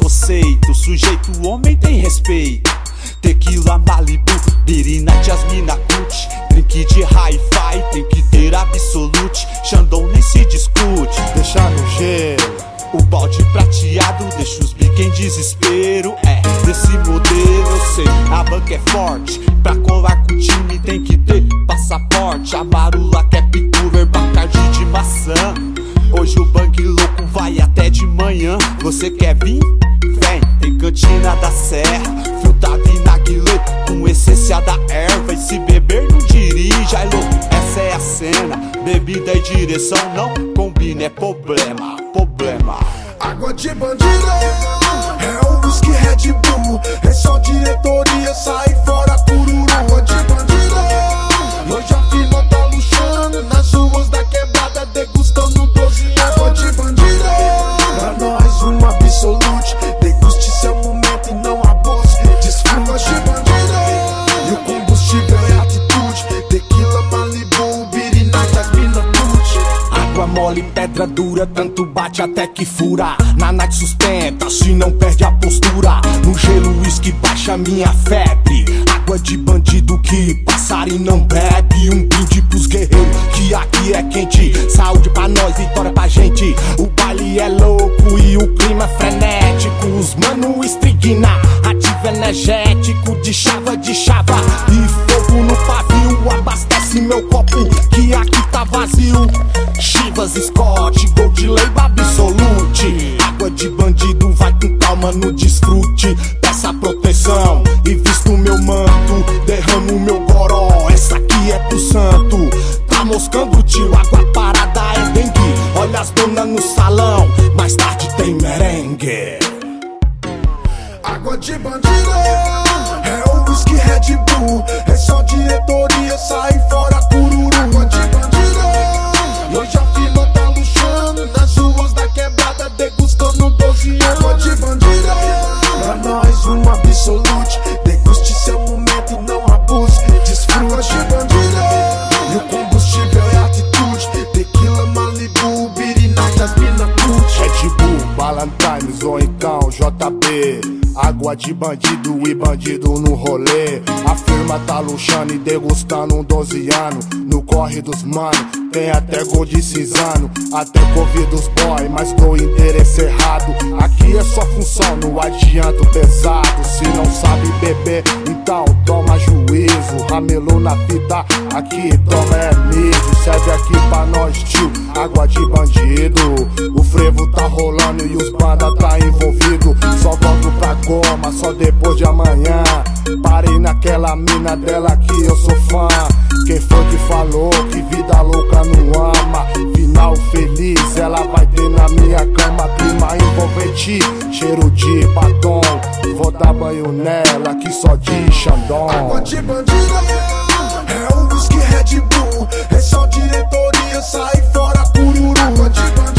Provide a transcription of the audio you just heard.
preconceito, sujeito homem tem respeito. Tequila, Malibu, Birina, Jasmina, Cut, drink de hi-fi, tem que ter absolute. Xandão nem se discute, deixa no gelo. O balde prateado deixa os biques em desespero. É, desse modelo eu sei, a banca é forte. Pra colar com o time tem que ter passaporte. A marula quer picuver, bacardi de maçã. Hoje o bang louco vai até de manhã. Você quer vir? Vem, tem cantina da serra, frutada e narguilé com essência da erva. E se beber não dirija, é louco, essa é a cena. Bebida e direção não combina, é problema, problema. Água de bandido, é o whisky Red Bull. É só diretoria, sai fora cururu. Água de bandido, hoje a firma tá luxando nas ruas da quebrada, degustando 12 anos. Água de bandido, pra nós um absolute. Deguste seu momento e não abuse, desfrute. Água de bandido, e o combustível é atitude. Tequila, Malibu, Birina, Jasmina, Cut. Água mole, pedra dura, tanto bate até que fura. Na night sustenta, se não perde a postura. No gelo, uísque baixa minha febre. Água de bandido que passarinho não bebe. Um brinde pros guerreiros, que aqui é quente. Saúde pra nós, vitória pra gente. O baile é louco e o clima é frenético. Os mano estrigna, ativo energético. De chava, e fogo no pavio. Abastece meu copo, que aqui tá vazio. Chivas, Scott, Gold Label Absolute. Água de bandido, vai com calma no desfrute. Peça proteção e visto meu manto. Derramo meu goró, essa aqui é pro santo. Tá moscando tio, água parada é dengue. Olha as donas no salão, mais tarde tem merengue. Água de bandido, é o whisky Red Bull. É só diretoria, sai fora cururu. Água de bandido, hoje a firma tá luxando nas ruas da quebrada, degustando 12 anos. Água de bandido, pra nós um absolute. Deguste seu momento e não abuse, desfrute. Água de bandido, e o combustível é atitude. Tequila, Malibu, Birina, Jasmina, Cut. Red Bull, Ballantines ou então JB. Água de bandido e bandido no rolê. A firma tá luxando e degustando 12 anos. No corre dos mano, tem até gol de cinzano. Até convido os boy, mas tô endereço errado. Aqui é só função, não adianta o pesado. Se não sabe beber, então toma juízo. Ramelou na fita, aqui toma é mídio. Serve aqui pra nós tio, água de bandido. O frevo tá rolando e os banda tá envolvido. Só volto pra goma, só depois de amanhã. Parei naquela mina dela que eu sou fã. Quem foi que falou que vida louca não ama? Final feliz ela vai ter na minha cama. Clima envolvente, cheiro de batom. Vou dar banho nela que só de Xandão. Água de bandido, é o whisky Red Bull. É só diretoria, sai fora cururu. Água de bandido,